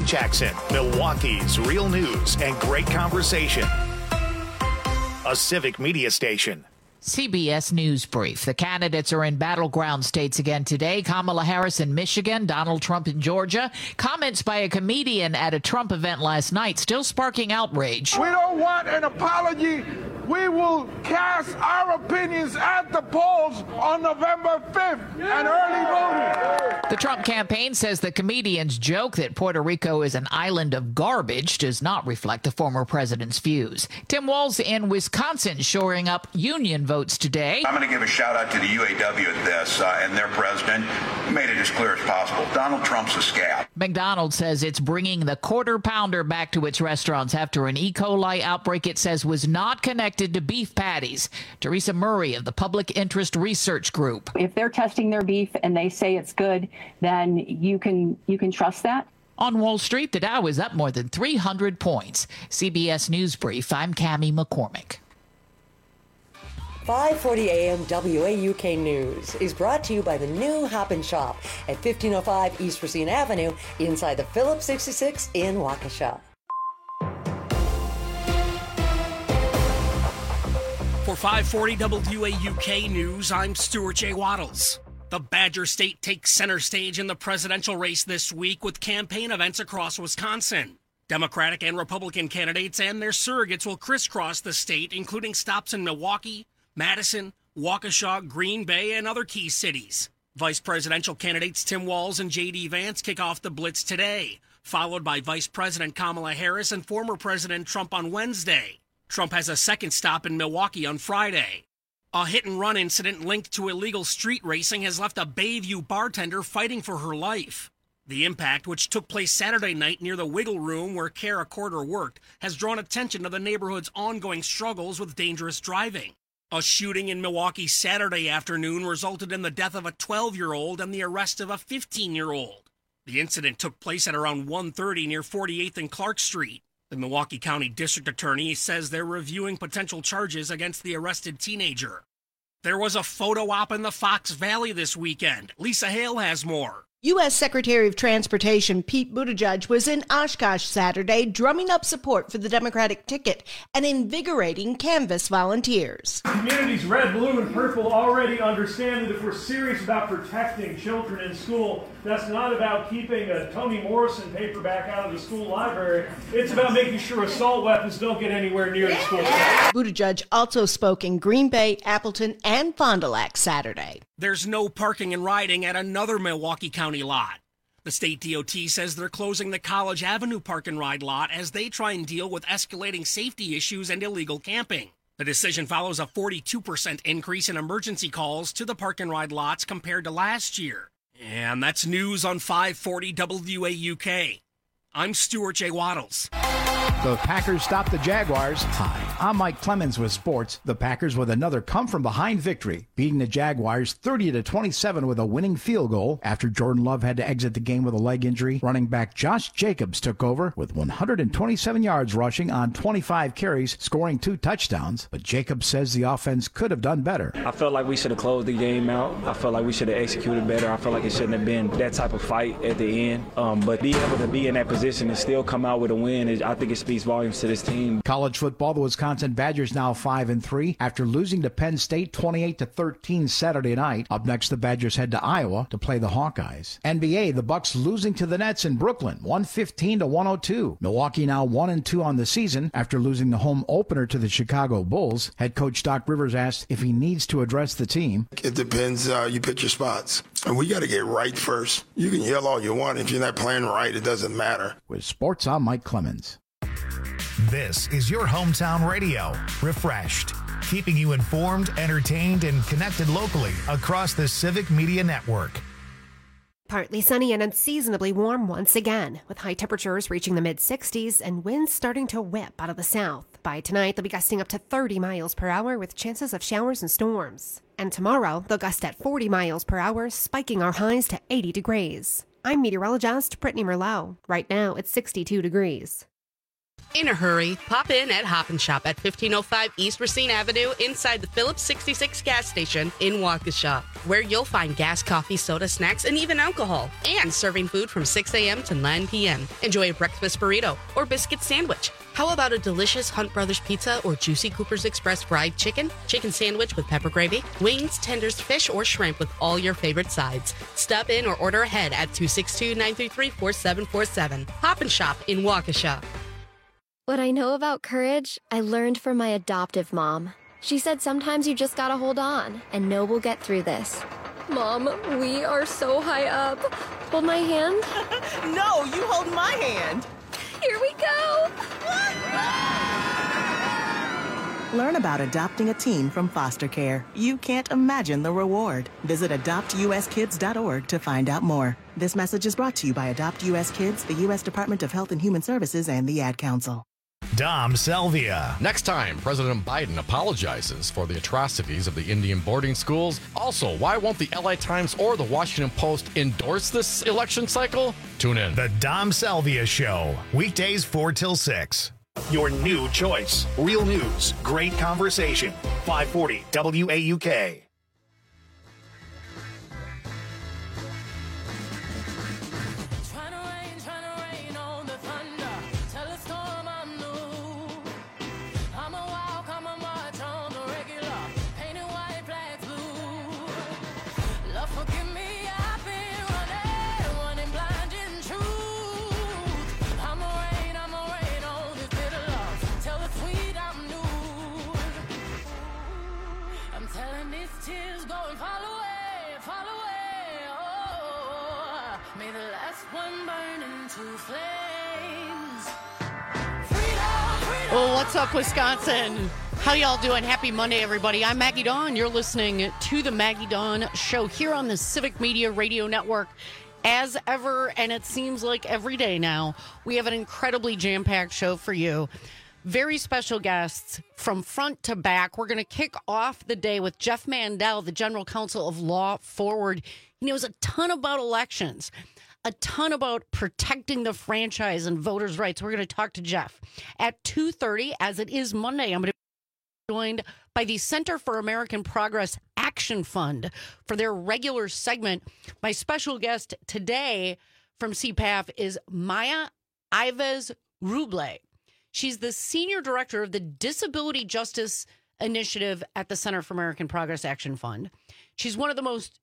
Jackson, Milwaukee's real news and great conversation. A Civic Media station. CBS News Brief. The candidates are in battleground states again today. Kamala Harris in Michigan, Donald Trump in Georgia. Comments by a comedian at a Trump event last night still sparking outrage. We don't want an apology. We will cast our opinions at the polls on November 5th and early voting. The Trump campaign says the comedian's joke that Puerto Rico is an island of garbage does not reflect the former president's views. Tim Walz in Wisconsin shoring up union votes today. I'm going to give a shout out to the UAW at this and their president, who made it as clear as possible. Donald Trump's a scab. McDonald's says it's bringing the Quarter Pounder back to its restaurants after an E. coli outbreak it says was not connected to beef patties. Teresa Murray of the Public Interest Research Group. If they're testing their beef and they say it's good, then you can trust that. On Wall Street, the Dow is up more than 300 points. CBS News Brief, I'm Cammie McCormick. 540 AM WAUK News is brought to you by the new Hop and Shop at 1505 East Racine Avenue inside the Phillips 66 in Waukesha. For 540 WAUK News, I'm Stuart J. Waddles. The Badger State takes center stage in the presidential race this week with campaign events across Wisconsin. Democratic and Republican candidates and their surrogates will crisscross the state, including stops in Milwaukee, Madison, Waukesha, Green Bay, and other key cities. Vice presidential candidates Tim Walz and J.D. Vance kick off the blitz today, followed by Vice President Kamala Harris and former President Trump on Wednesday. Trump has a second stop in Milwaukee on Friday. A hit-and-run incident linked to illegal street racing has left a Bayview bartender fighting for her life. The impact, which took place Saturday night near the Wiggle Room where Kara Corder worked, has drawn attention to the neighborhood's ongoing struggles with dangerous driving. A shooting in Milwaukee Saturday afternoon resulted in the death of a 12-year-old and the arrest of a 15-year-old. The incident took place at around 1:30 near 48th and Clark Street. The Milwaukee County District Attorney says they're reviewing potential charges against the arrested teenager. There was a photo op in the Fox Valley this weekend. Lisa Hale has more. U.S. Secretary of Transportation Pete Buttigieg was in Oshkosh Saturday drumming up support for the Democratic ticket and invigorating Canvass volunteers. Communities red, blue, and purple already understand that if we're serious about protecting children in school, that's not about keeping a Toni Morrison paperback out of the school library. It's about making sure assault weapons don't get anywhere near the school. Buttigieg also spoke in Green Bay, Appleton, and Fond du Lac Saturday. There's no parking and riding at another Milwaukee County lot. The state DOT says they're closing the College Avenue Park and Ride lot as they try and deal with escalating safety issues and illegal camping. The decision follows a 42% increase in emergency calls to the park and ride lots compared to last year. And that's news on 540 WAUK. I'm Stuart J. Waddles. The Packers stopped the Jaguars. Hi, I'm Mike Clemens with sports. The Packers with another come-from-behind victory, beating the Jaguars 30-27 with a winning field goal after Jordan Love had to exit the game with a leg injury. Running back Josh Jacobs took over with 127 yards rushing on 25 carries, scoring 2 touchdowns. But Jacobs says the offense could have done better. I felt like we should have closed the game out. I felt like we should have executed better. I felt like it shouldn't have been that type of fight at the end. But being able to be in that position and still come out with a win, I think it speaks volumes to this team. College football, the Wisconsin Badgers now 5-3 after losing to Penn State 28-13 Saturday night. Up next, the Badgers head to Iowa to play the Hawkeyes. NBA, the Bucks losing to the Nets in Brooklyn 115-102. Milwaukee now 1-2 on the season after losing the home opener to the Chicago Bulls. Head coach Doc Rivers asked if he needs to address the team. It depends. You pick your spots. And we got to get right first. You can yell all you want. If you're not playing right, it doesn't matter. With sports, I'm Mike Clemens. This is your hometown radio, refreshed, keeping you informed, entertained, and connected locally across the Civic Media Network. Partly sunny and unseasonably warm once again, with high temperatures reaching the mid-60s and winds starting to whip out of the south. By tonight, they'll be gusting up to 30 miles per hour with chances of showers and storms. And tomorrow, they'll gust at 40 miles per hour, spiking our highs to 80 degrees. I'm meteorologist Brittany Merlot. Right now, it's 62 degrees. In a hurry, pop in at Hop & Shop at 1505 East Racine Avenue inside the Phillips 66 gas station in Waukesha, where you'll find gas, coffee, soda, snacks, and even alcohol, and serving food from 6 a.m. to 9 p.m. Enjoy a breakfast burrito or biscuit sandwich. How about a delicious Hunt Brothers pizza or juicy Cooper's Express fried chicken sandwich with pepper gravy, wings, tenders, fish, or shrimp with all your favorite sides? Stop in or order ahead at 262-933-4747. Hop & Shop in Waukesha. What I know about courage, I learned from my adoptive mom. She said sometimes you just gotta hold on and know we'll get through this. Mom, we are so high up. Hold my hand. No, you hold my hand. Here we go. Learn about adopting a teen from foster care. You can't imagine the reward. Visit adoptuskids.org to find out more. This message is brought to you by Adopt U.S. Kids, the U.S. Department of Health and Human Services, and the Ad Council. Dom Salvia. Next time, President Biden apologizes for the atrocities of the Indian boarding schools. Also, why won't the LA Times or the Washington Post endorse this election cycle? Tune in. The Dom Salvia Show. Weekdays 4 till 6. Your new choice. Real news. Great conversation. 540 WAUK. Oh, what's up, Wisconsin? How y'all doing? Happy Monday, everybody. I'm Maggie Dawn. You're listening to the Maggie Dawn Show here on the Civic Media Radio Network. As ever, and it seems like every day now, we have an incredibly jam-packed show for you. Very special guests from front to back. We're going to kick off the day with Jeff Mandel, the General Counsel of Law Forward. He knows a ton about elections, a ton about protecting the franchise and voters' rights. We're going to talk to Jeff at 2:30, as it is Monday. I'm going to be joined by the Center for American Progress Action Fund for their regular segment. My special guest today from CPAF is Maya Ives Ruble. She's the Senior Director of the Disability Justice Initiative at the Center for American Progress Action Fund. She's one of the most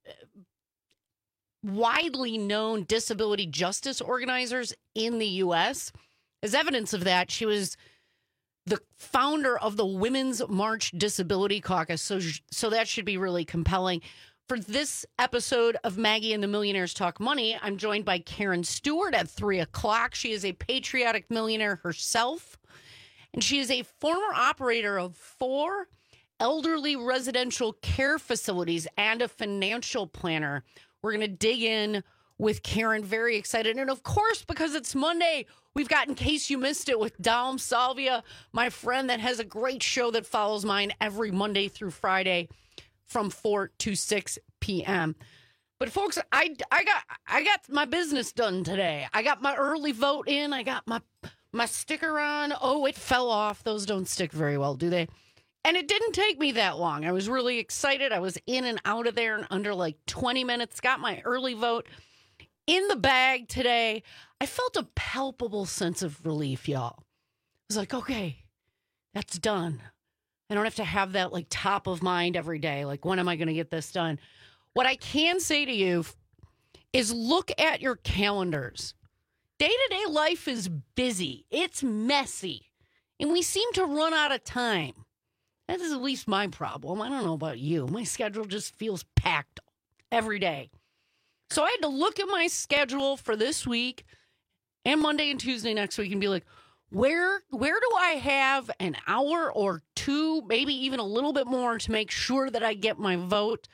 widely known disability justice organizers in the U.S. As evidence of that, she was the founder of the Women's March Disability Caucus, so that should be really compelling. For this episode of Maggie and the Millionaires Talk Money, I'm joined by Karen Stewart at 3 o'clock. She is a patriotic millionaire herself, and she is a former operator of 4 elderly residential care facilities and a financial planner. We're going to dig in with Karen. Very excited. And of course, because it's Monday, we've got In Case You Missed It with Dom Salvia, my friend that has a great show that follows mine every Monday through Friday from 4 to 6 p.m. But folks, I got my business done today. I got my early vote in. I got my sticker on. Oh, it fell off. Those don't stick very well, do they? And it didn't take me that long. I was really excited. I was in and out of there in under like 20 minutes. Got my early vote in the bag today. I felt a palpable sense of relief, y'all. I was like, okay, that's done. I don't have to have that like top of mind every day. Like, when am I going to get this done? What I can say to you is look at your calendars. Day-to-day life is busy. It's messy. And we seem to run out of time. That is at least my problem. I don't know about you. My schedule just feels packed every day. So I had to look at my schedule for this week and Monday and Tuesday next week and be like, where do I have an hour or two, maybe even a little bit more, to make sure that I get my vote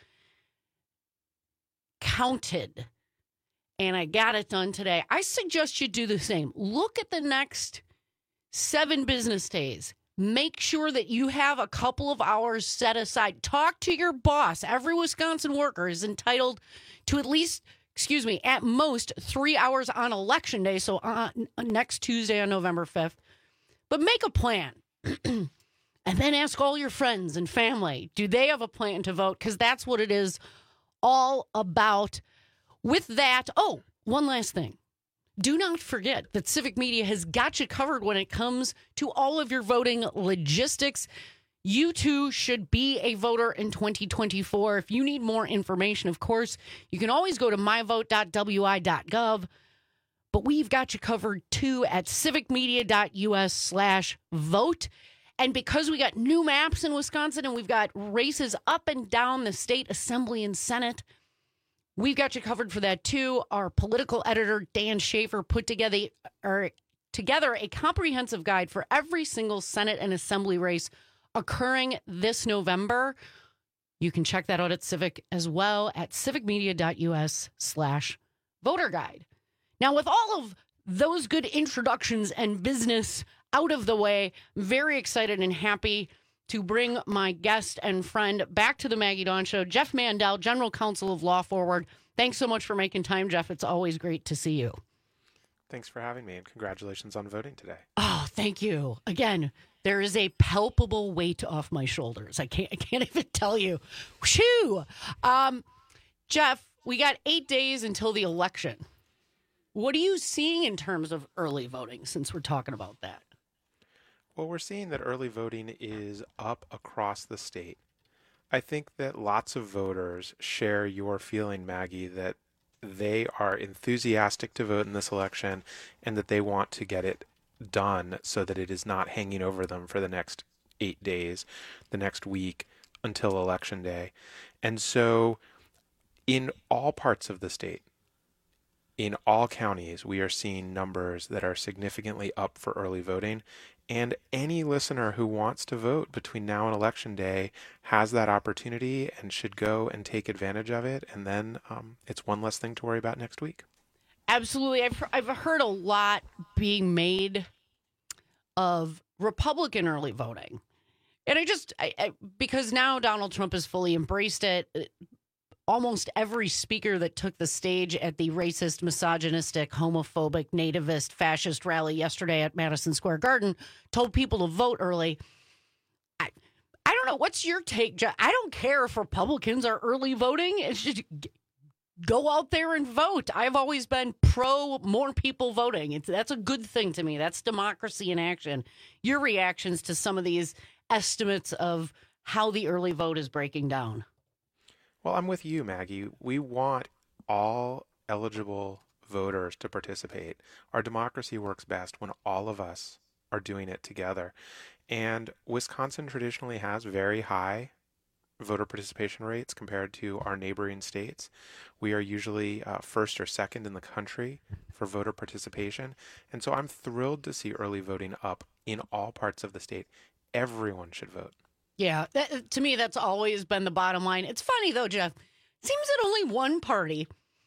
counted? And I got it done today. I suggest you do the same. Look at the next 7 business days. Make sure that you have a couple of hours set aside. Talk to your boss. Every Wisconsin worker is entitled to at most 3 hours on election day. So next Tuesday on November 5th, But make a plan. And then ask all your friends and family, do they have a plan to vote? Because that's what it is all about. With that, one last thing. Do not forget that Civic Media has got you covered when it comes to all of your voting logistics. You too should be a voter in 2024. If you need more information, of course, you can always go to myvote.wi.gov. But we've got you covered too at civicmedia.us/vote. And because we got new maps in Wisconsin and we've got races up and down the state assembly and Senate, we've got you covered for that too. Our political editor, Dan Schaefer, put together a comprehensive guide for every single Senate and assembly race occurring this November. You can check that out at Civic as well at civicmedia.us/voter guide. Now, with all of those good introductions and business out of the way, very excited and happy to bring my guest and friend back to the Maggie Dawn Show, Jeff Mandel, General Counsel of Law Forward. Thanks so much for making time, Jeff. It's always great to see you. Thanks for having me, and congratulations on voting today. Oh, thank you. Again, there is a palpable weight off my shoulders. I can't even tell you. Whew. Jeff, we got 8 days until the election. What are you seeing in terms of early voting, since we're talking about that? Well, we're seeing that early voting is up across the state. I think that lots of voters share your feeling, Maggie, that they are enthusiastic to vote in this election and that they want to get it done so that it is not hanging over them for the next 8 days, the next week until Election Day. And so in all parts of the state, in all counties, we are seeing numbers that are significantly up for early voting. And any listener who wants to vote between now and Election Day has that opportunity and should go and take advantage of it. And then it's one less thing to worry about next week. Absolutely. I've heard a lot being made of Republican early voting. And I because now Donald Trump has fully embraced it. Almost every speaker that took the stage at the racist, misogynistic, homophobic, nativist, fascist rally yesterday at Madison Square Garden told people to vote early. I don't know. What's your take, Jeff? I don't care if Republicans are early voting. It's just go out there and vote. I've always been pro more people voting. That's a good thing to me. That's democracy in action. Your reactions to some of these estimates of how the early vote is breaking down? Well, I'm with you, Maggie. We want all eligible voters to participate. Our democracy works best when all of us are doing it together. And Wisconsin traditionally has very high voter participation rates compared to our neighboring states. We are usually first or second in the country for voter participation. And so I'm thrilled to see early voting up in all parts of the state. Everyone should vote. Yeah, to me, that's always been the bottom line. It's funny, though, Jeff. It seems that only one party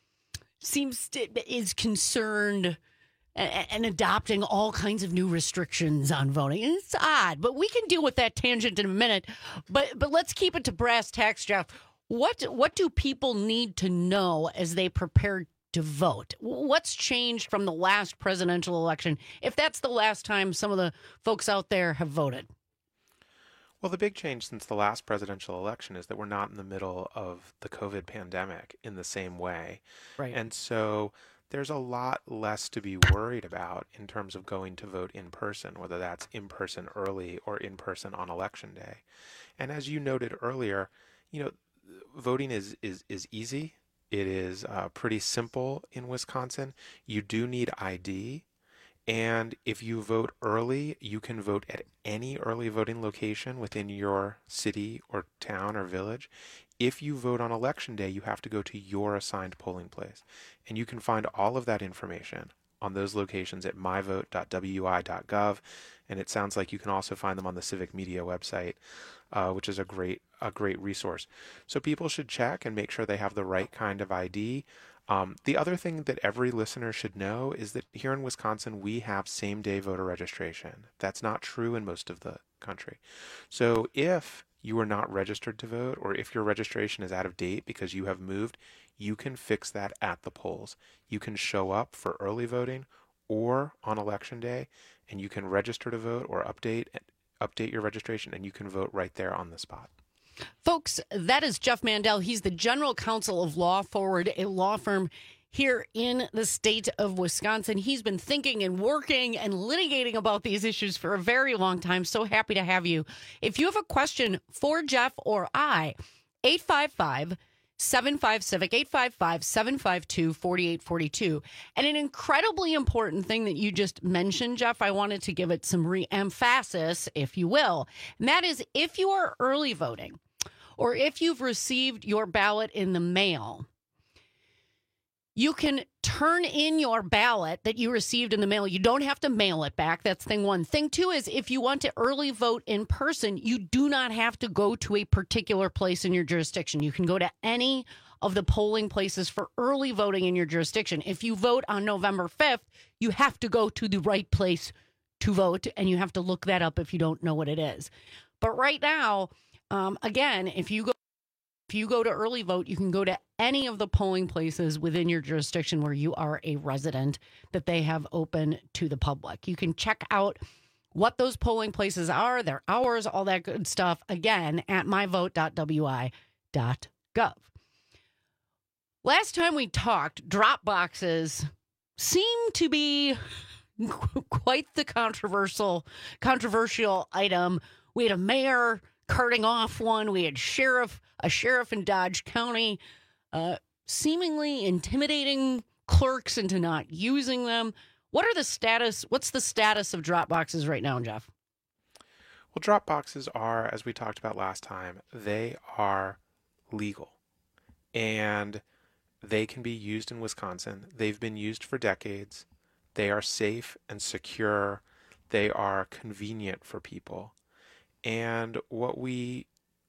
is concerned and adopting all kinds of new restrictions on voting. And it's odd, but we can deal with that tangent in a minute. But let's keep it to brass tacks, Jeff. What do people need to know as they prepare to vote? What's changed from the last presidential election, if that's the last time some of the folks out there have voted? Well, the big change since the last presidential election is that we're not in the middle of the COVID pandemic in the same way. Right. And so there's a lot less to be worried about in terms of going to vote in person, whether that's in person early or in person on Election Day. And as you noted earlier, voting is easy. It is pretty simple in Wisconsin. You do need ID. And if you vote early, you can vote at any early voting location within your city or town or village. If you vote on Election Day, you have to go to your assigned polling place. And you can find all of that information on those locations at myvote.wi.gov. And it sounds like you can also find them on the Civic Media website, which is a great resource. So people should check and make sure they have the right kind of ID. The other thing that every listener should know is that here in Wisconsin, we have same-day voter registration. That's not true in most of the country. So if you are not registered to vote, or if your registration is out of date because you have moved, you can fix that at the polls. You can show up for early voting or on Election Day, and you can register to vote or update your registration, and you can vote right there on the spot. Folks, that is Jeff Mandel. He's the general counsel of Law Forward, a law firm here in the state of Wisconsin. He's been thinking and working and litigating about these issues for a very long time. So happy to have you. If you have a question for Jeff or I, 855-75-CIVIC, 855-752-4842. And an incredibly important thing that you just mentioned, Jeff, I wanted to give it some re-emphasis, if you will. And that is, if you are early voting or if you've received your ballot in the mail, you can turn in your ballot that you received in the mail. You don't have to mail it back. That's thing one. Thing two is, if you want to early vote in person, you do not have to go to a particular place in your jurisdiction. You can go to any of the polling places for early voting in your jurisdiction. If you vote on November 5th, you have to go to the right place to vote, and you have to look that up if you don't know what it is. But right now, again, if you go to early vote, you can go to any of the polling places within your jurisdiction where you are a resident that they have open to the public. You can check out what those polling places are, their hours, all that good stuff, again, at myvote.wi.gov. Last time we talked, drop boxes seem to be quite the controversial item. We had a mayor carting off one. We had a sheriff in Dodge County seemingly intimidating clerks into not using them. What's the status of drop boxes right now, Jeff? Well, drop boxes are, as we talked about last time, they are legal. And they can be used in Wisconsin. They've been used for decades. They are safe and secure. They are convenient for people. And what we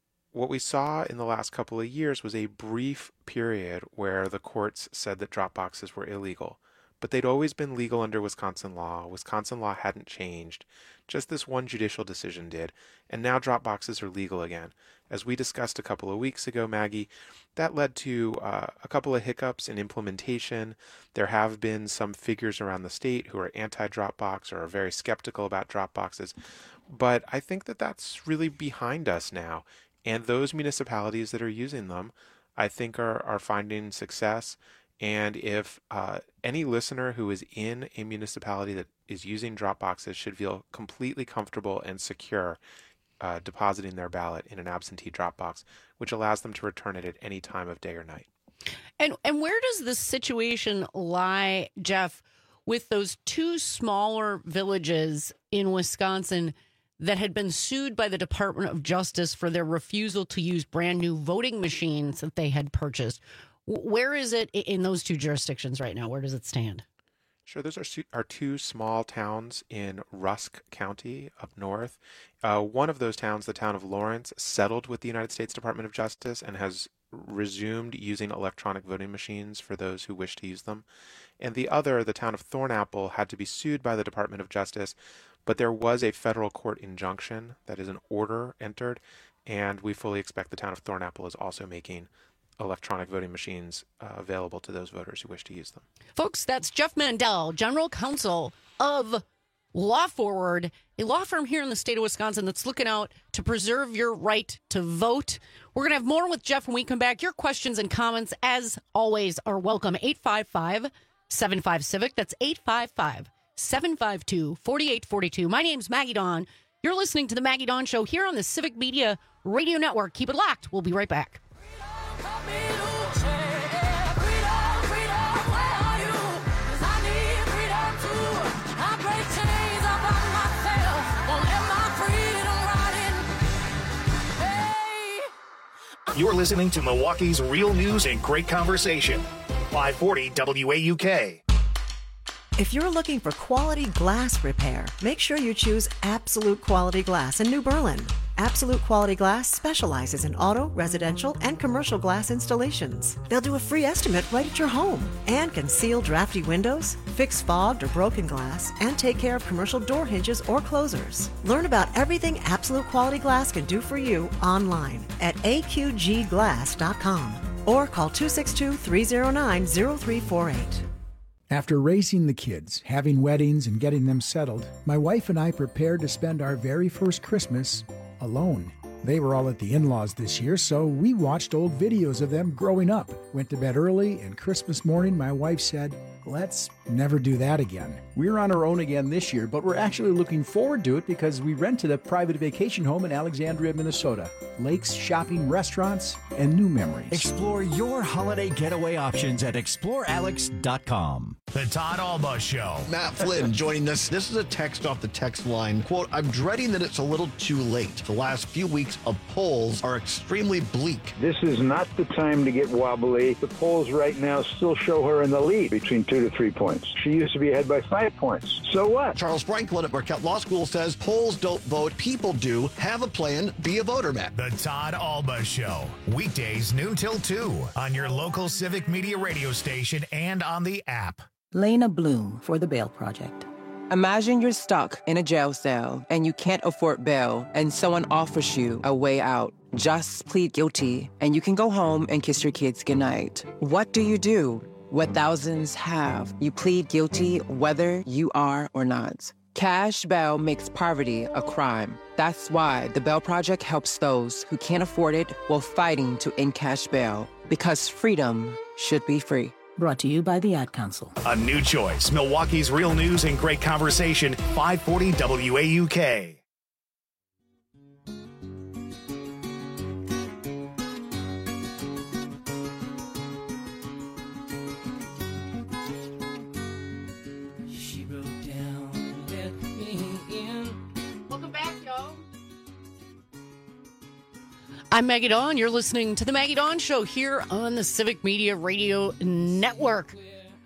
saw in the last couple of years was a brief period where the courts said that drop boxes were illegal. But they'd always been legal under Wisconsin law. Wisconsin law hadn't changed. Just this one judicial decision did. And now drop boxes are legal again. As we discussed a couple of weeks ago, Maggie, that led to a couple of hiccups in implementation. There have been some figures around the state who are anti-drop box or are very skeptical about drop boxes. But I think that that's really behind us now. And those municipalities that are using them, I think, are finding success. And if any listener who is in a municipality that is using drop boxes should feel completely comfortable and secure depositing their ballot in an absentee drop box, which allows them to return it at any time of day or night. And where does the situation lie, Jeff, with those two smaller villages in Wisconsin that had been sued by the Department of Justice for their refusal to use brand new voting machines that they had purchased? Where is it in those two jurisdictions right now? Where does it stand? Sure. Those are two small towns in Rusk County up north. One of those towns, the town of Lawrence, settled with the United States Department of Justice and has resumed using electronic voting machines for those who wish to use them. And the other, the town of Thornapple, had to be sued by the Department of Justice, but there was a federal court injunction, that is an order entered, and we fully expect the town of Thornapple is also making electronic voting machines available to those voters who wish to use them. Folks, that's Jeff Mandel, General Counsel of Law Forward, a law firm here in the state of Wisconsin that's looking out to preserve your right to vote. We're going to have more with Jeff when we come back. Your questions and comments, as always, are welcome. 855-75-CIVIC. That's 855-752-4842. My name's Maggie Dawn. You're listening to The Maggie Dawn Show here on the Civic Media Radio Network. Keep it locked. We'll be right back. You're listening to Milwaukee's real news and great conversation. 540 WAUK. If you're looking for quality glass repair, make sure you choose Absolute Quality Glass in New Berlin. Absolute Quality Glass specializes in auto, residential, and commercial glass installations. They'll do a free estimate right at your home and can seal drafty windows, fix fogged or broken glass, and take care of commercial door hinges or closers. Learn about everything Absolute Quality Glass can do for you online at aqgglass.com or call 262-309-0348. After raising the kids, having weddings, and getting them settled, my wife and I prepared to spend our very first Christmas alone. They were all at the in-laws this year, so we watched old videos of them growing up, went to bed early, and Christmas morning my wife said, "Let's never do that again." We're on our own again this year, but we're actually looking forward to it because we rented a private vacation home in Alexandria, Minnesota. Lakes, shopping, restaurants, and new memories. Explore your holiday getaway options at explorealex.com. The Todd Alba Show. Matt Flynn joining us. This is a text off the text line. Quote, "I'm dreading that it's a little too late. The last few weeks of polls are extremely bleak." This is not the time to get wobbly. The polls right now still show her in the lead between 2 to 3 points. She used to be ahead by 5 points. So what? Charles Franklin at Marquette Law School says polls don't vote, people do. Have a plan, be a voter, Matt. The Todd Alba Show. Weekdays noon till 2 on your local Civic Media radio station and on the app. Lena Bloom for the Bail Project. Imagine you're stuck in a jail cell and you can't afford bail and someone offers you a way out. Just plead guilty and you can go home and kiss your kids goodnight. What do you do? What thousands have. You plead guilty whether you are or not. Cash bail makes poverty a crime. That's why the Bail Project helps those who can't afford it while fighting to end cash bail. Because freedom should be free. Brought to you by the Ad Council. A new choice. Milwaukee's real news and great conversation. 540 WAUK. She broke down and let me in. Welcome back, y'all. I'm Maggie Dawn. You're listening to The Maggie Dawn Show here on the Civic Media Radio Network.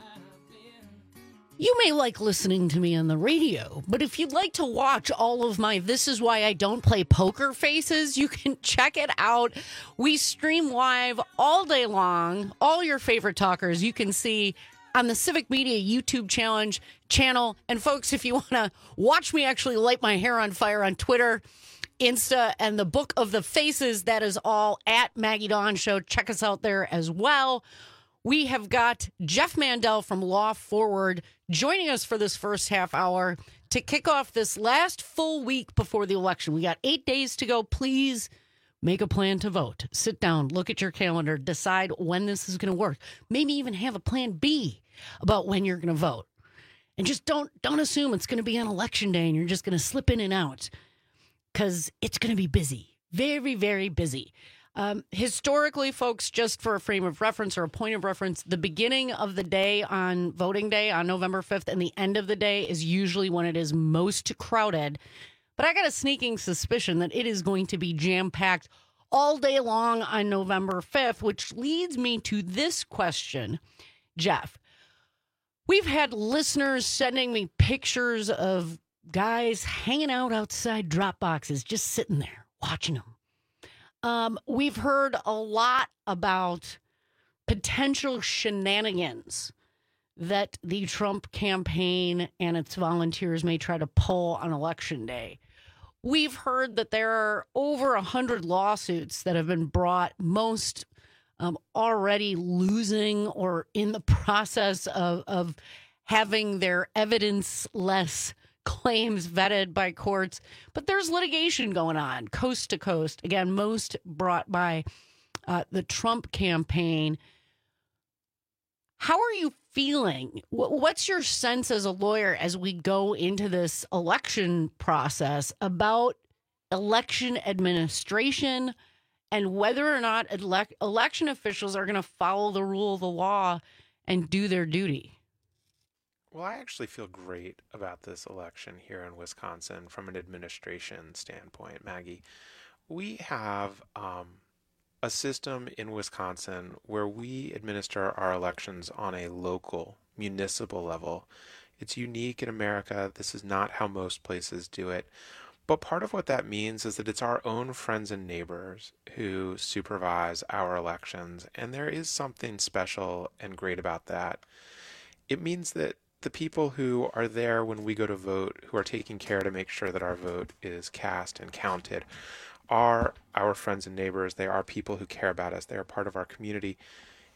You may like listening to me on the radio, but if you'd like to watch all of my This Is Why I Don't Play Poker faces, you can check it out. We stream live all day long. All your favorite talkers you can see on the Civic Media YouTube channel. And folks, if you want to watch me actually light my hair on fire on Twitter, Insta, and the Book of the Faces, that is all at Maggie Dawn Show. Check us out there as well. We have got Jeff Mandel from Law Forward joining us for this first half hour to kick off this last full week before the election. We got 8 days to go. Please make a plan to vote. Sit down, look at your calendar, decide when this is going to work. Maybe even have a plan B about when you're going to vote. And just don't assume it's going to be on election day and you're just going to slip in and out. Because it's going to be busy. Very, very busy. Historically, folks, just for a frame of reference or a point of reference, the beginning of the day on voting day on November 5th and the end of the day is usually when it is most crowded. But I got a sneaking suspicion that it is going to be jam-packed all day long on November 5th, which leads me to this question. Jeff, we've had listeners sending me pictures of guys hanging out outside drop boxes, just sitting there, watching them. We've heard a lot about potential shenanigans that the Trump campaign and its volunteers may try to pull on Election Day. We've heard that there are over 100 lawsuits that have been brought, most already losing or in the process of having their evidence-less claims vetted by courts, but there's litigation going on coast to coast. Again, most brought by the Trump campaign. How are you feeling? What's your sense as a lawyer as we go into this election process about election administration and whether or not election officials are going to follow the rule of the law and do their duty? Well, I actually feel great about this election here in Wisconsin from an administration standpoint, Maggie. We have a system in Wisconsin where we administer our elections on a local, municipal level. It's unique in America. This is not how most places do it. But part of what that means is that it's our own friends and neighbors who supervise our elections, and there is something special and great about that. It means that the people who are there when we go to vote, who are taking care to make sure that our vote is cast and counted, are our friends and neighbors. They are people who care about us. They are part of our community.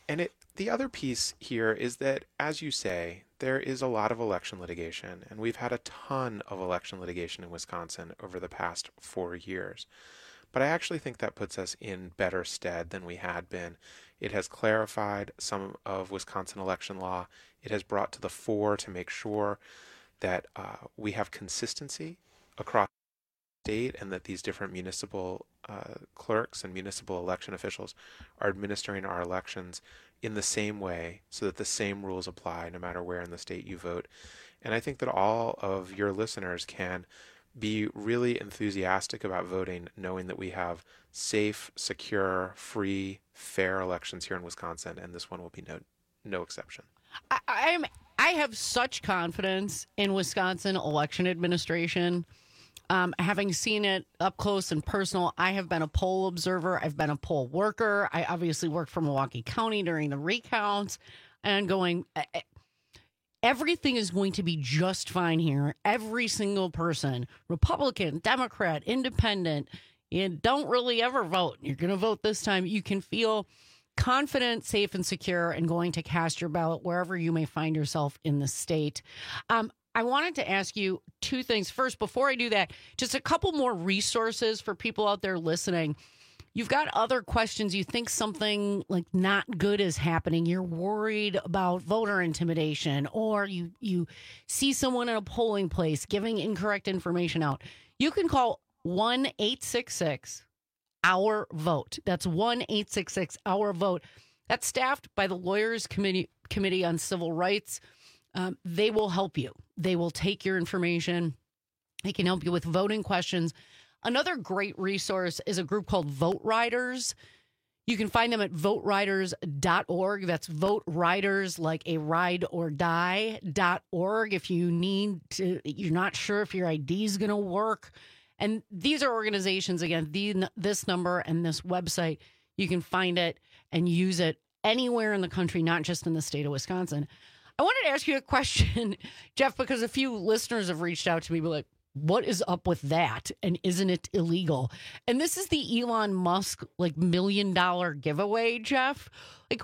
And the other piece here is that, as you say, there is a lot of election litigation, and we've had a ton of election litigation in Wisconsin over the past 4 years. But I actually think that puts us in better stead than we had been. It has clarified some of Wisconsin election law. It has brought to the fore to make sure that we have consistency across the state and that these different municipal clerks and municipal election officials are administering our elections in the same way so that the same rules apply no matter where in the state you vote. And I think that all of your listeners can be really enthusiastic about voting, knowing that we have safe, secure, free, fair elections here in Wisconsin, and this one will be no exception. I have such confidence in Wisconsin election administration. Having seen it up close and personal, I have been a poll observer. I've been a poll worker. I obviously worked for Milwaukee County during the recounts and everything is going to be just fine here. Every single person, Republican, Democrat, Independent, you don't really ever vote. You're going to vote this time. You can feel confident, safe, and secure and going to cast your ballot wherever you may find yourself in the state. I wanted to ask you two things. First, before I do that, just a couple more resources for people out there listening. You've got other questions. You think something like not good is happening. You're worried about voter intimidation, or you see someone in a polling place giving incorrect information out. You can call 1-866-OUR-VOTE. That's 1-866-OUR-VOTE. That's staffed by the Lawyers Committee on Civil Rights. They will help you. They will take your information. They can help you with voting questions. Another great resource is a group called Vote Riders. You can find them at voteriders.org. That's Vote Riders, like a ride or die.org. If you need to, you're not sure if your ID is going to work. And these are organizations, again, this number and this website, you can find it and use it anywhere in the country, not just in the state of Wisconsin. I wanted to ask you a question, Jeff, because a few listeners have reached out to me, like, what is up with that? And isn't it illegal? And this is the Elon Musk, like, $1 million giveaway, Jeff. Like,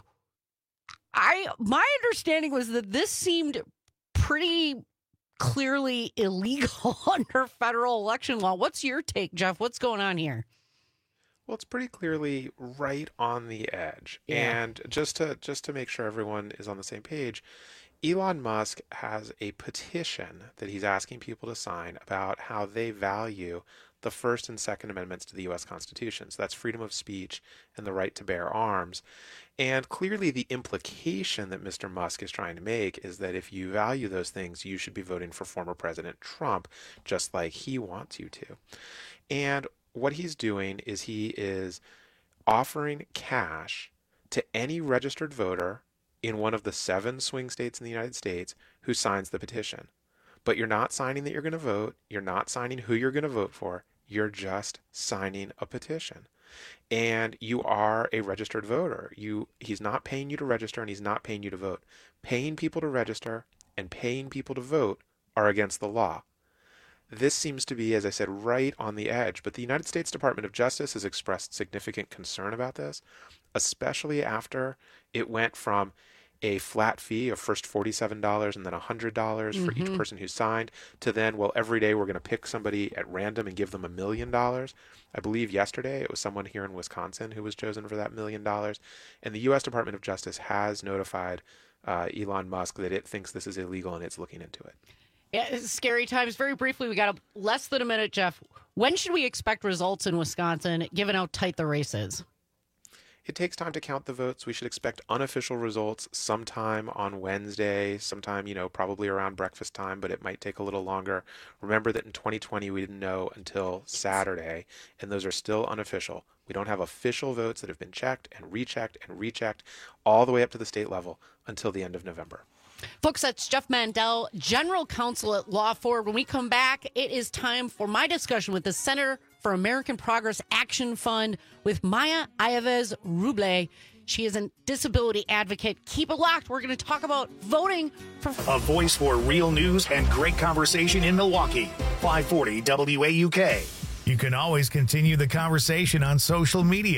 my understanding was that this seemed pretty clearly illegal under federal election law. What's your take, Jeff? What's going on here? Well, it's pretty clearly right on the edge. Yeah. And just to make sure everyone is on the same page, Elon Musk has a petition that he's asking people to sign about how they value the First and Second Amendments to the U.S. Constitution. So that's freedom of speech and the right to bear arms. And clearly the implication that Mr. Musk is trying to make is that if you value those things, you should be voting for former President Trump, just like he wants you to. And what he's doing is he is offering cash to any registered voter in one of the 7 swing states in the United States who signs the petition. But you're not signing that you're going to vote. You're not signing who you're going to vote for. You're just signing a petition. And you are a registered voter. He's not paying you to register, and he's not paying you to vote. Paying people to register and paying people to vote are against the law. This seems to be, as I said, right on the edge. But the United States Department of Justice has expressed significant concern about this, especially after it went from a flat fee of first $47 and then $100 for each person who signed to then, well, every day we're going to pick somebody at random and give them $1 million. I believe yesterday it was someone here in Wisconsin who was chosen for that $1 million. And the U.S. Department of Justice has notified Elon Musk that it thinks this is illegal and it's looking into it. Yeah, it's scary times. Very briefly, we got less than a minute, Jeff. When should we expect results in Wisconsin, given how tight the race is? It takes time to count the votes. We should expect unofficial results sometime on Wednesday, sometime, probably around breakfast time, but it might take a little longer. Remember that in 2020, we didn't know until Saturday, and those are still unofficial. We don't have official votes that have been checked and rechecked all the way up to the state level until the end of November. Folks, that's Jeff Mandel, General Counsel at Law Forward. When we come back, it is time for my discussion with the Center for American Progress Action Fund with Maya Ives Ruble. She is a disability advocate. Keep it locked. We're going to talk about voting for... A voice for real news and great conversation in Milwaukee. 540 WAUK. You can always continue the conversation on social media.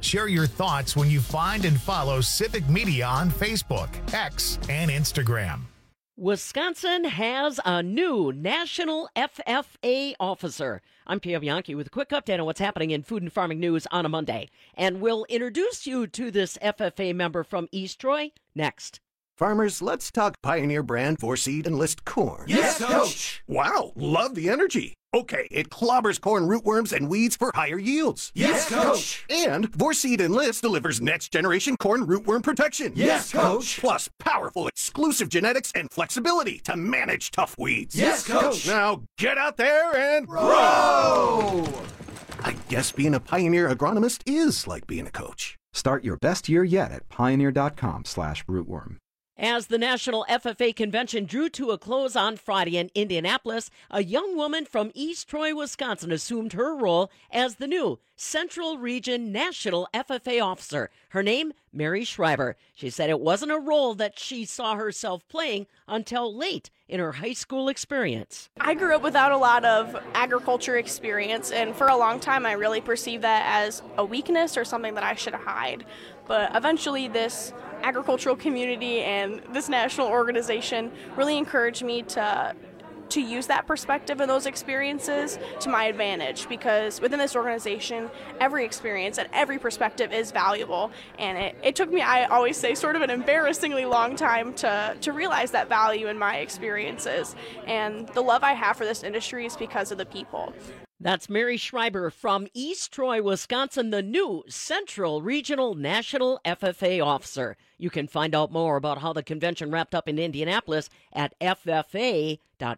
Share your thoughts when you find and follow Civic Media on Facebook, X, and Instagram. Wisconsin has a new National FFA officer. I'm Pia Bianchi with a quick update on what's happening in food and farming news on a Monday. And we'll introduce you to this FFA member from East Troy next. Farmers, let's talk Pioneer brand 4-seed Enlist corn. Yes, Coach! Wow, love the energy. Okay, it clobbers corn rootworms and weeds for higher yields. Yes, Coach! And 4-seed Enlist delivers next-generation corn rootworm protection. Yes, Coach! Plus powerful exclusive genetics and flexibility to manage tough weeds. Yes, Coach! Now get out there and grow! I guess being a Pioneer agronomist is like being a coach. Start your best year yet at pioneer.com/rootworm. As the National FFA Convention drew to a close on Friday in Indianapolis, a young woman from East Troy, Wisconsin assumed her role as the new Central Region National FFA Officer. Her name, Mary Schreiber. She said it wasn't a role that she saw herself playing until late in her high school experience. I grew up without a lot of agriculture experience, and for a long time I really perceived that as a weakness or something that I should hide. But eventually this agricultural community and this national organization really encouraged me to use that perspective and those experiences to my advantage, because within this organization, every experience and every perspective is valuable. And it took me, I always say, sort of an embarrassingly long time to realize that value in my experiences. And the love I have for this industry is because of the people. That's Mary Schreiber from East Troy, Wisconsin, the new Central Regional National FFA Officer. You can find out more about how the convention wrapped up in Indianapolis at ffa.org.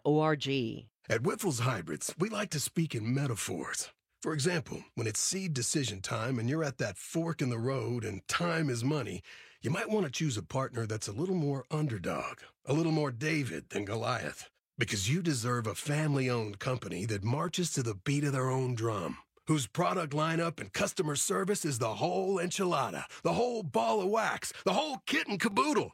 At Whiffles Hybrids, we like to speak in metaphors. For example, when it's seed decision time and you're at that fork in the road and time is money, you might want to choose a partner that's a little more underdog, a little more David than Goliath. Because you deserve a family-owned company that marches to the beat of their own drum, whose product lineup and customer service is the whole enchilada, the whole ball of wax, the whole kit and caboodle.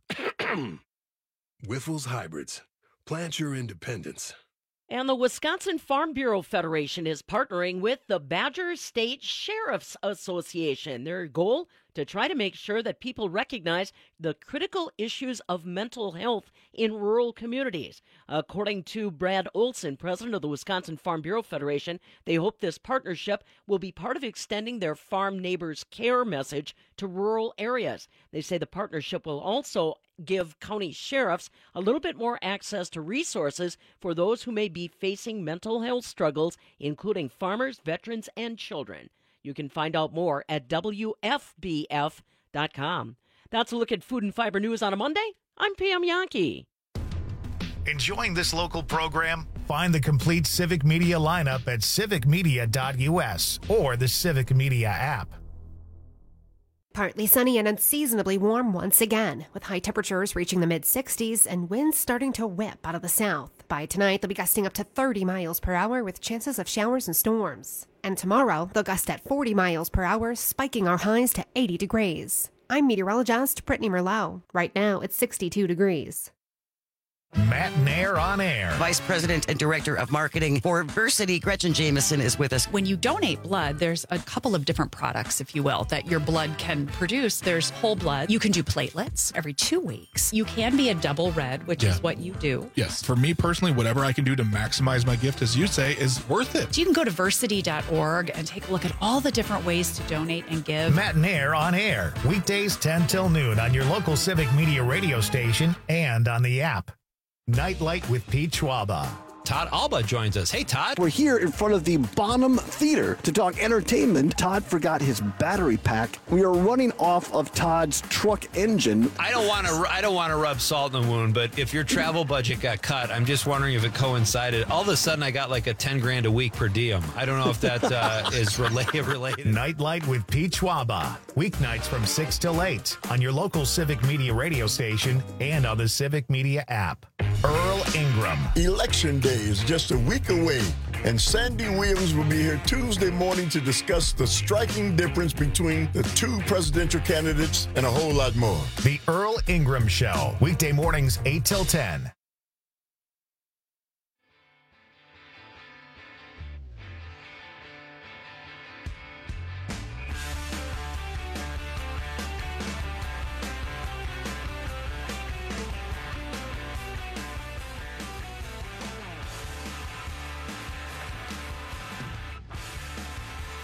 Whiffles Hybrids. Plant your independence. And the Wisconsin Farm Bureau Federation is partnering with the Badger State Sheriff's Association. Their goal, to try to make sure that people recognize the critical issues of mental health in rural communities. According to Brad Olson, president of the Wisconsin Farm Bureau Federation, they hope this partnership will be part of extending their Farm Neighbors Care message to rural areas. They say the partnership will also give county sheriffs a little bit more access to resources for those who may be facing mental health struggles, including farmers, veterans, and children. You can find out more at WFBF.com. That's a look at food and fiber news on a Monday. I'm Pam Yankee. Enjoying this local program? Find the complete Civic Media lineup at civicmedia.us or the Civic Media app. Partly sunny and unseasonably warm once again, with high temperatures reaching the mid-60s and winds starting to whip out of the south. By tonight, they'll be gusting up to 30 miles per hour with chances of showers and storms. And tomorrow, they'll gust at 40 miles per hour, spiking our highs to 80 degrees. I'm meteorologist Brittany Merlot. Right now, it's 62 degrees. Matt Nair on air. Vice President and Director of Marketing for Versity, Gretchen Jameson, is with us. When you donate blood, there's a couple of different products, if you will, that your blood can produce. There's whole blood. You can do platelets every 2 weeks. You can be a double red, which is what you do. Yes. For me personally, whatever I can do to maximize my gift, as you say, is worth it. So you can go to versity.org and take a look at all the different ways to donate and give. Matt Nair on air. Weekdays 10 till noon on your local Civic Media radio station and on the app. Nightlight with Pete Schwaba. Todd Alba joins us. Hey, Todd. We're here in front of the Bonham Theater to talk entertainment. Todd forgot his battery pack. We are running off of Todd's truck engine. I don't want to rub salt in the wound, but if your travel budget got cut, I'm just wondering if it coincided. All of a sudden, I got like a $10,000 a week per diem. I don't know if that is related. Nightlight with Pete Schwaba. Weeknights from 6 till 8 on your local Civic Media radio station and on the Civic Media app. Earl Ingram. Election Day is just a week away, and Sandy Williams will be here Tuesday morning to discuss the striking difference between the two presidential candidates and a whole lot more. The Earl Ingram Show, weekday mornings 8 till 10.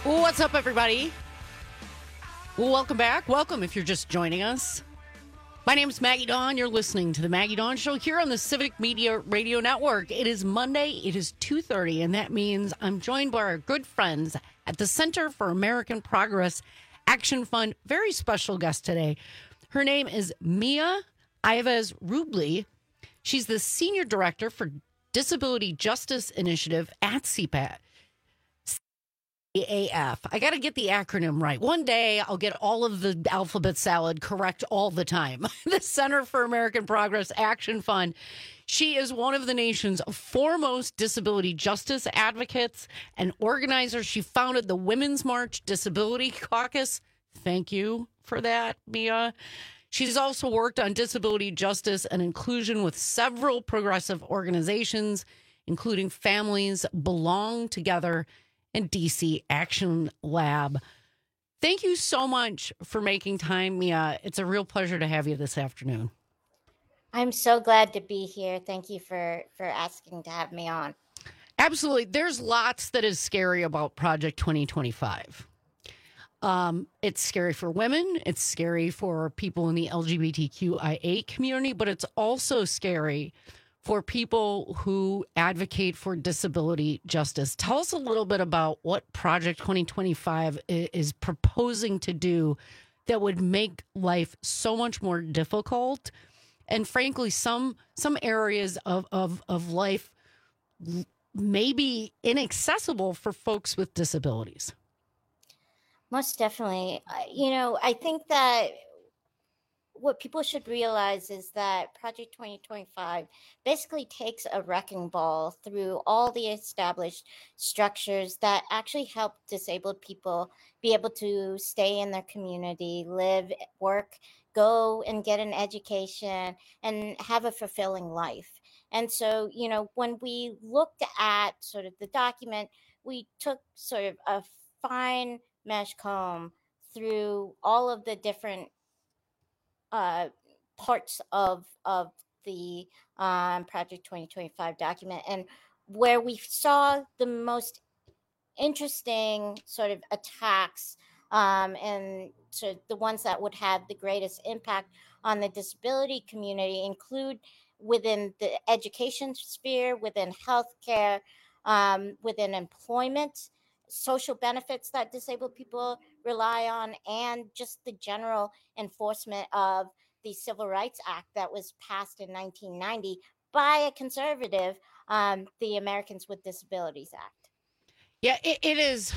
What's up, everybody? Welcome back. Welcome if you're just joining us. My name is Maggie Dawn. You're listening to the Maggie Dawn Show here on the Civic Media Radio Network. It is Monday. It is 2:30, and that means I'm joined by our good friends at the Center for American Progress Action Fund. Very special guest today. Her name is Mia Ives Rubli. She's the Senior Director for Disability Justice Initiative at CPAT. AF. I got to get the acronym right. One day I'll get all of the alphabet salad correct all the time. The Center for American Progress Action Fund. She is one of the nation's foremost disability justice advocates and organizer. She founded the Women's March Disability Caucus. Thank you for that, Mia. She's also worked on disability justice and inclusion with several progressive organizations, including Families Belong Together and DC Action Lab. Thank you so much for making time, Mia. It's a real pleasure to have you this afternoon. I'm so glad to be here. Thank you for asking to have me on. Absolutely. There's lots that is scary about Project 2025. It's scary for women. It's scary for people in the LGBTQIA community, but it's also scary for people who advocate for disability justice. Tell us a little bit about what Project 2025 is proposing to do that would make life so much more difficult. And frankly, some areas of life may be inaccessible for folks with disabilities. Most definitely. I think that what people should realize is that Project 2025 basically takes a wrecking ball through all the established structures that actually help disabled people be able to stay in their community, live, work, go and get an education, and have a fulfilling life. And so, when we looked at sort of the document, we took sort of a fine mesh comb through all of the different parts of the Project 2025 document, and where we saw the most interesting sort of attacks and sort of the ones that would have the greatest impact on the disability community include within the education sphere, within healthcare, within employment, social benefits that disabled people rely on, and just the general enforcement of the Civil Rights Act that was passed in 1990 by a conservative, the Americans with Disabilities Act. Yeah, it is.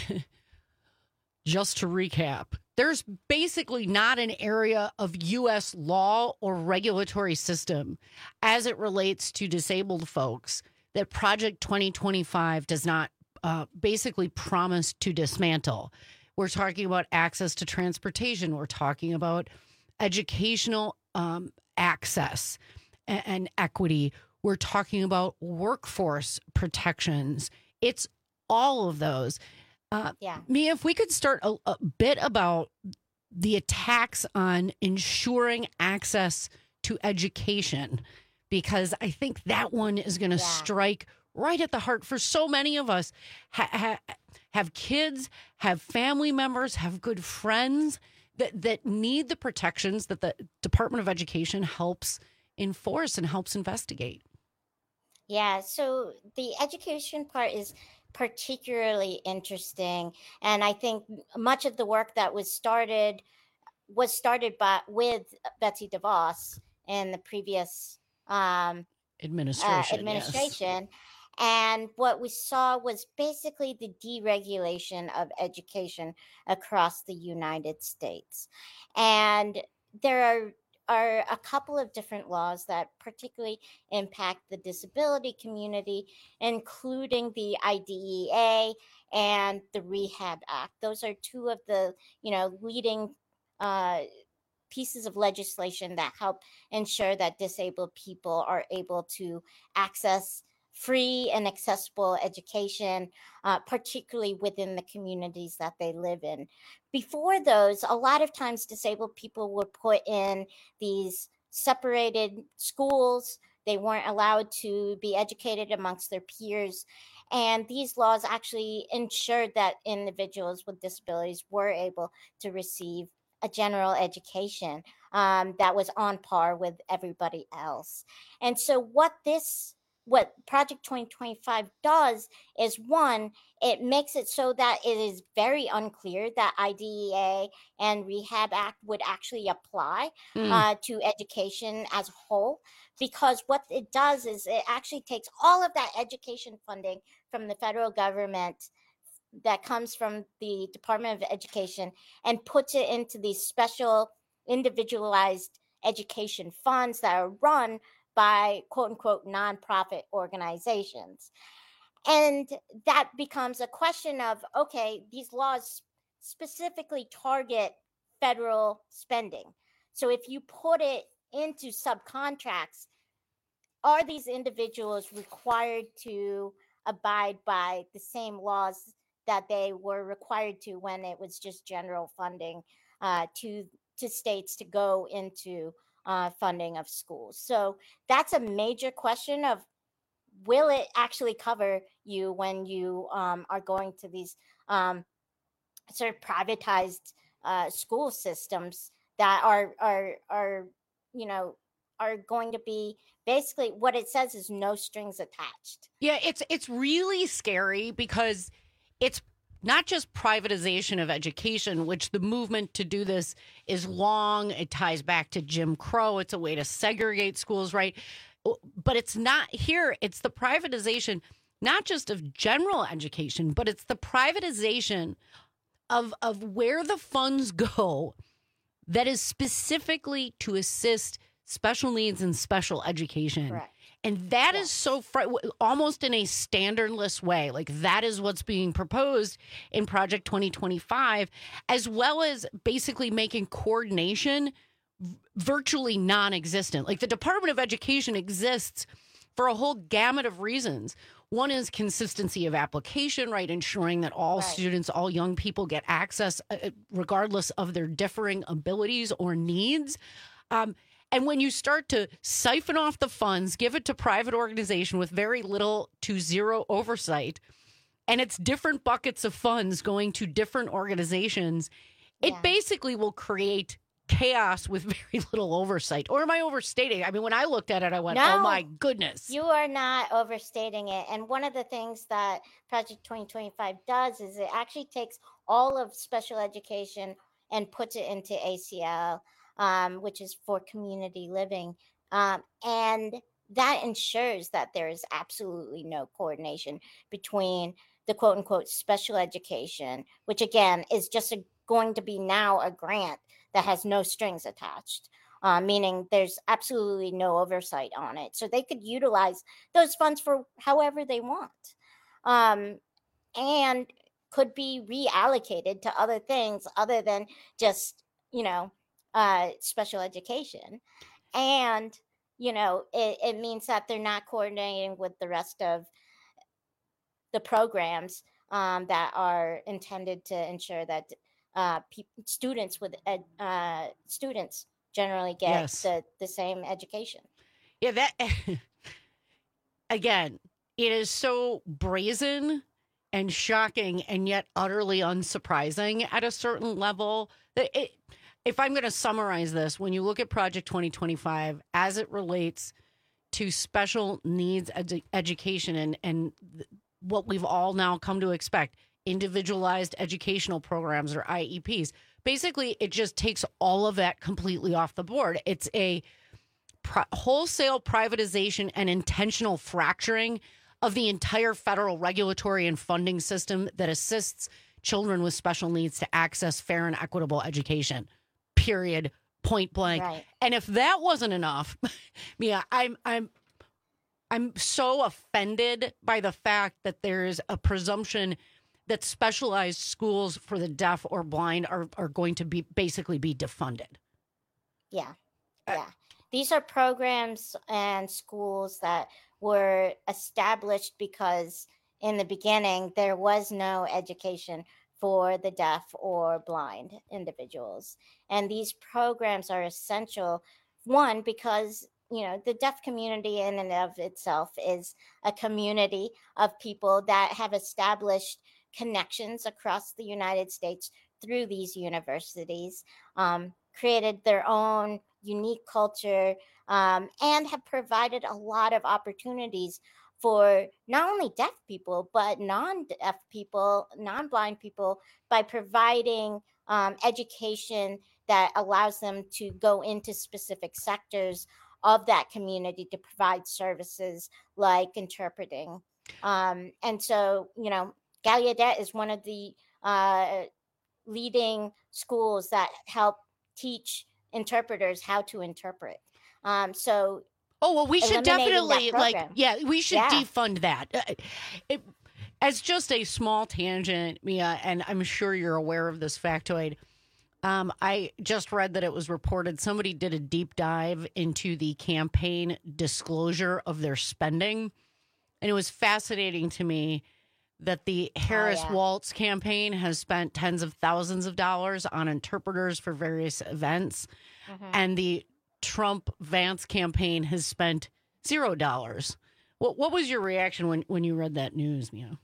Just to recap, there's basically not an area of U.S. law or regulatory system as it relates to disabled folks that Project 2025 does not basically promise to dismantle. We're talking about access to transportation. We're talking about educational access and equity. We're talking about workforce protections. It's all of those. Mia, if we could start a bit about the attacks on ensuring access to education, because I think that one is going to strike right at the heart for so many of us. Have kids, have family members, have good friends that need the protections that the Department of Education helps enforce and helps investigate. Yeah, so the education part is particularly interesting, and I think much of the work that was started with Betsy DeVos in the previous administration. Yes. And what we saw was basically the deregulation of education across the United States. And there are a couple of different laws that particularly impact the disability community, including the IDEA and the Rehab Act. Those are two of the, leading pieces of legislation that help ensure that disabled people are able to access free and accessible education, particularly within the communities that they live in. Before those, a lot of times disabled people were put in these separated schools They weren't allowed to be educated amongst their peers. And these laws actually ensured that individuals with disabilities were able to receive a general education that was on par with everybody else. And so what Project 2025 does is, one, it makes it so that it is very unclear that IDEA and Rehab Act would actually apply to education as a whole, because what it does is it actually takes all of that education funding from the federal government that comes from the Department of Education and puts it into these special individualized education funds that are run by quote unquote nonprofit organizations. And that becomes a question of, okay, these laws specifically target federal spending. So if you put it into subcontracts, are these individuals required to abide by the same laws that they were required to when it was just general funding to states to go into funding of schools? So that's a major question of, will it actually cover you when you are going to these sort of privatized school systems that are going to be basically, what it says is no strings attached. Yeah, it's really scary because it's not just privatization of education, which the movement to do this is long. It ties back to Jim Crow. It's a way to segregate schools, right? But it's not here. It's the privatization, not just of general education, but it's the privatization of where the funds go that is specifically to assist special needs and special education. Correct. And that is so almost in a standardless way. Like, that is what's being proposed in Project 2025, as well as basically making coordination virtually non-existent. Like, the Department of Education exists for a whole gamut of reasons. One is consistency of application, right? Ensuring that all students, all young people get access regardless of their differing abilities or needs. And when you start to siphon off the funds, give it to private organization with very little to zero oversight, and it's different buckets of funds going to different organizations, it basically will create chaos with very little oversight. Or am I overstating? I mean, when I looked at it, I went, No, oh my goodness. You are not overstating it. And one of the things that Project 2025 does is it actually takes all of special education and puts it into ACL. Which is for community living. And that ensures that there is absolutely no coordination between the quote unquote special education, which again is just going to be now a grant that has no strings attached, meaning there's absolutely no oversight on it. So they could utilize those funds for however they want, and could be reallocated to other things other than just, special education. And, it means that they're not coordinating with the rest of the programs that are intended to ensure that students generally get the same education. Yeah, that again, it is so brazen and shocking and yet utterly unsurprising at a certain level. If I'm going to summarize this, when you look at Project 2025 as it relates to special needs education and what we've all now come to expect, individualized educational programs or IEPs, basically it just takes all of that completely off the board. It's a wholesale privatization and intentional fracturing of the entire federal regulatory and funding system that assists children with special needs to access fair and equitable education. Period. Point blank. Right. And if that wasn't enough, Mia, I'm so offended by the fact that there's a presumption that specialized schools for the deaf or blind are going to be basically be defunded. Yeah. These are programs and schools that were established because in the beginning there was no education for the deaf or blind individuals. And these programs are essential, one, because the deaf community in and of itself is a community of people that have established connections across the United States through these universities, created their own unique culture, and have provided a lot of opportunities for not only deaf people, but non-deaf people, non-blind people, by providing education that allows them to go into specific sectors of that community to provide services like interpreting. And so, Gallaudet is one of the leading schools that help teach interpreters how to interpret. We should definitely we should defund that. As just a small tangent, Mia, and I'm sure you're aware of this factoid. I just read that it was reported somebody did a deep dive into the campaign disclosure of their spending. And it was fascinating to me that the Harris Waltz campaign has spent tens of thousands of dollars on interpreters for various events. Mm-hmm. And the Trump Vance campaign has spent $0. What was your reaction when you read that news, Mia?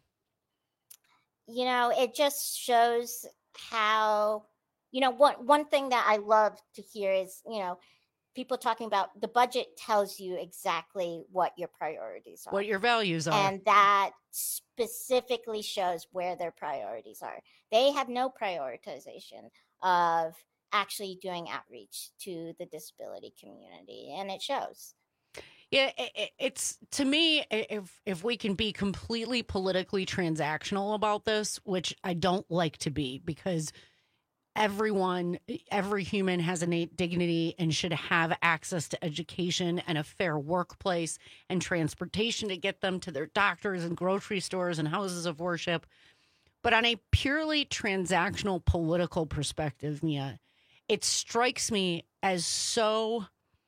It just shows how, one thing that I love to hear is, people talking about the budget tells you exactly what your priorities are. What your values are. And that specifically shows where their priorities are. They have no prioritization of actually doing outreach to the disability community, and it shows. Yeah, it's, to me, if we can be completely politically transactional about this, which I don't like to be, because every human has innate dignity and should have access to education and a fair workplace and transportation to get them to their doctors and grocery stores and houses of worship. But on a purely transactional political perspective, Mia, it strikes me as so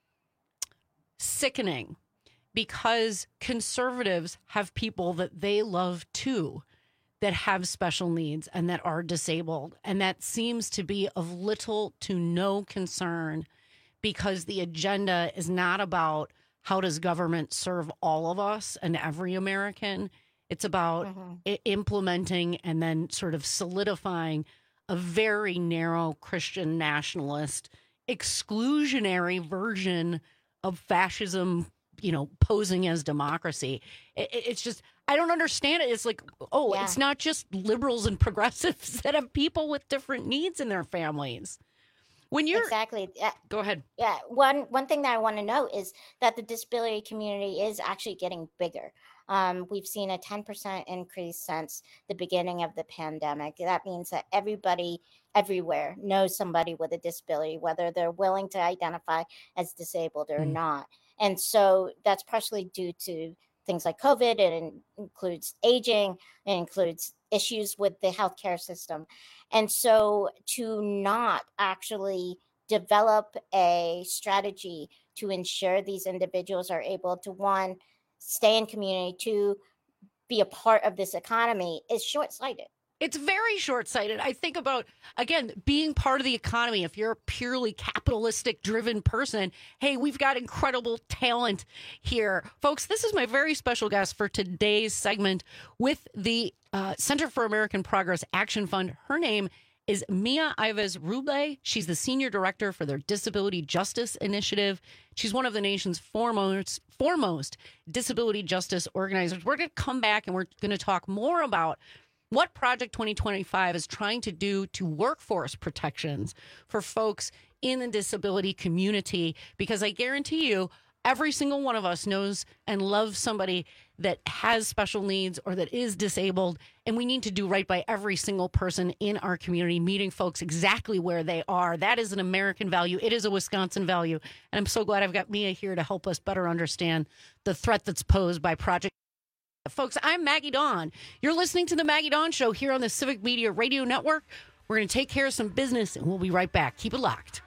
sickening because conservatives have people that they love too that have special needs and that are disabled. And that seems to be of little to no concern because the agenda is not about how does government serve all of us and every American. It's about implementing and then sort of solidifying a very narrow Christian nationalist exclusionary version of fascism, posing as democracy. It's just, I don't understand it. It's like, It's not just liberals and progressives that have people with different needs in their families. When you're exactly, go ahead. Yeah, one thing that I want to note is that the disability community is actually getting bigger. We've seen a 10% increase since the beginning of the pandemic. That means that everybody everywhere knows somebody with a disability, whether they're willing to identify as disabled or not. And so that's partially due to things like COVID. It includes aging. It includes issues with the healthcare system. And so to not actually develop a strategy to ensure these individuals are able to, one, stay in community, two, be a part of this economy is short-sighted. It's very short-sighted. I think about, again, being part of the economy. If you're a purely capitalistic-driven person, hey, we've got incredible talent here. Folks, this is my very special guest for today's segment with the Center for American Progress Action Fund. Her name is Mia Ives Ruble. She's the Senior Director for their Disability Justice Initiative. She's one of the nation's foremost disability justice organizers. We're going to come back and we're going to talk more about what Project 2025 is trying to do to workforce protections for folks in the disability community, because I guarantee you, every single one of us knows and loves somebody that has special needs or that is disabled, and we need to do right by every single person in our community, meeting folks exactly where they are. That is an American value. It is a Wisconsin value, and I'm so glad I've got Mia here to help us better understand the threat that's posed by Project. Folks, I'm Maggie Dawn. You're listening to The Maggie Dawn Show here on the Civic Media Radio Network. We're going to take care of some business, and we'll be right back. Keep it locked.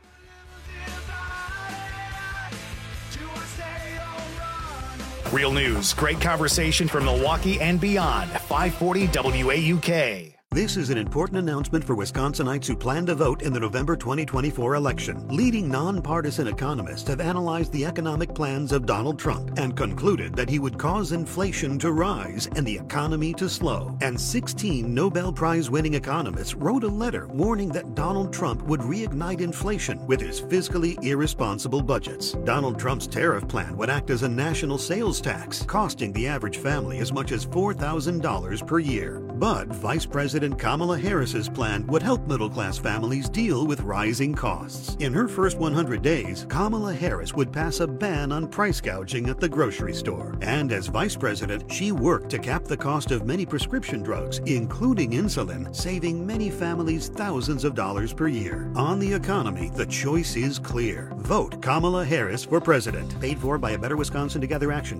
Real news, great conversation from Milwaukee and beyond. 540 WAUK. This is an important announcement for Wisconsinites who plan to vote in the November 2024 election. Leading nonpartisan economists have analyzed the economic plans of Donald Trump and concluded that he would cause inflation to rise and the economy to slow. And 16 Nobel Prize-winning economists wrote a letter warning that Donald Trump would reignite inflation with his fiscally irresponsible budgets. Donald Trump's tariff plan would act as a national sales tax, costing the average family as much as $4,000 per year. But Vice President Kamala Harris's plan would help middle-class families deal with rising costs. In her first 100 days, Kamala Harris would pass a ban on price gouging at the grocery store. And as vice president, she worked to cap the cost of many prescription drugs, including insulin, saving many families thousands of dollars per year. On the economy, the choice is clear. Vote Kamala Harris for president. Paid for by A Better Wisconsin Together Action,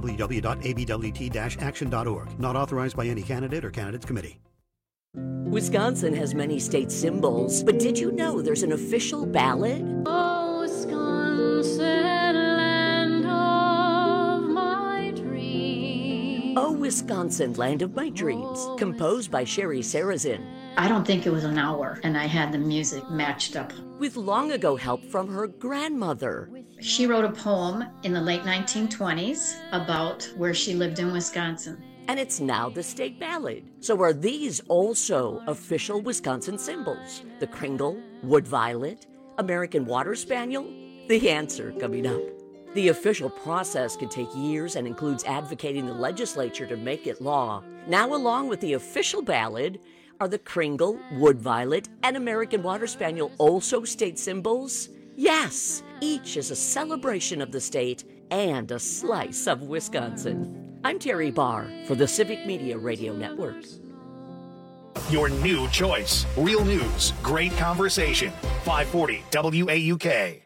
www.abwt-action.org. Not authorized by any candidate or candidates committee. Wisconsin has many state symbols, but did you know there's an official ballad? Oh, Wisconsin, land of my dreams. Oh, Wisconsin, land of my dreams, composed by Sherry Sarazin. I don't think it was an hour, and I had the music matched up. With long ago help from her grandmother. She wrote a poem in the late 1920s about where she lived in Wisconsin. And it's now the state ballad. So are these also official Wisconsin symbols? The Kringle, Wood Violet, American Water Spaniel? The answer coming up. The official process can take years and includes advocating the legislature to make it law. Now, along with the official ballad, are the Kringle, Wood Violet, and American Water Spaniel also state symbols? Yes, each is a celebration of the state and a slice of Wisconsin. I'm Terry Barr for the Civic Media Radio Network. Your new choice. Real news, great conversation. 540 WAUK.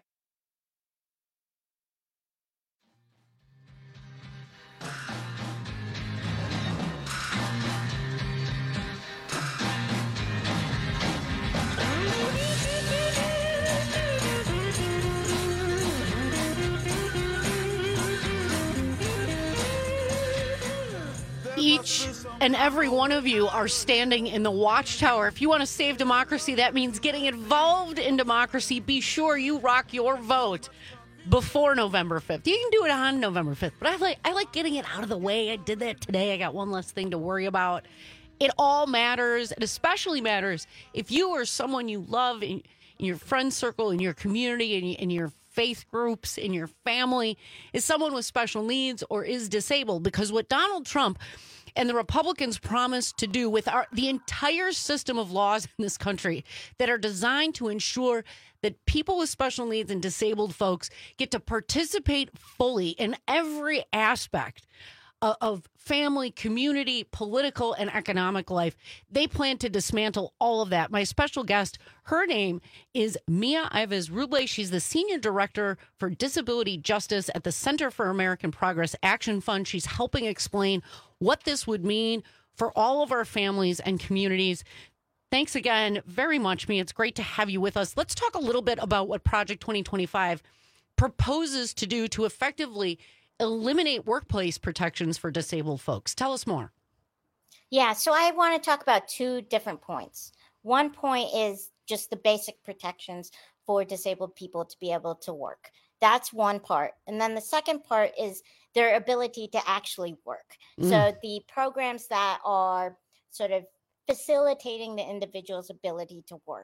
Each and every one of you are standing in the watchtower. If you want to save democracy, that means getting involved in democracy. Be sure you rock your vote before November 5th. You can do it on November 5th, but I like getting it out of the way. I did that today. I got one less thing to worry about. It all matters. It especially matters if you or someone you love in your friend circle, in your community, in your faith groups, in your family, is someone with special needs or is disabled. Because what Donald Trump and the Republicans promised to do with the entire system of laws in this country that are designed to ensure that people with special needs and disabled folks get to participate fully in every aspect of family, community, political, and economic life. They plan to dismantle all of that. My special guest, her name is Mia Ives Ruble. She's the Senior Director for Disability Justice at the Center for American Progress Action Fund. She's helping explain what this would mean for all of our families and communities. Thanks again very much, Mia. It's great to have you with us. Let's talk a little bit about what Project 2025 proposes to do to effectively eliminate workplace protections for disabled folks. Tell us more. Yeah, so I want to talk about two different points. One point is just the basic protections for disabled people to be able to work. That's one part. And then the second part is their ability to actually work. So the programs that are sort of facilitating the individual's ability to work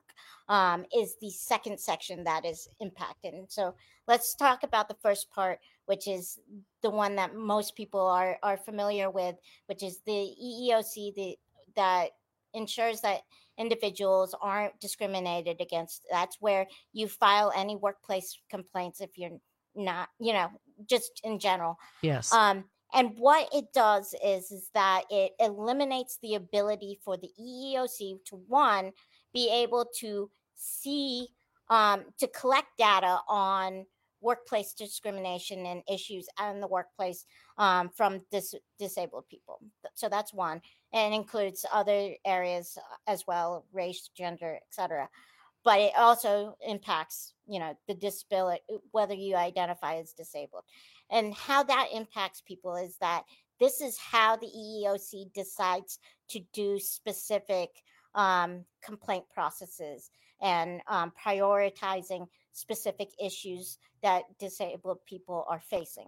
is the second section that is impacted. And so let's talk about the first part, which is the one that most people are familiar with, which is the EEOC that ensures that individuals aren't discriminated against. That's where you file any workplace complaints if you're not, just in general. Yes. And what it does is that it eliminates the ability for the EEOC to, one, be able to see, to collect data on workplace discrimination and issues in the workplace from disabled people. So that's one. And it includes other areas as well, race, gender, etc. But it also impacts, the disability, whether you identify as disabled. And how that impacts people is that this is how the EEOC decides to do specific complaint processes and prioritizing specific issues that disabled people are facing.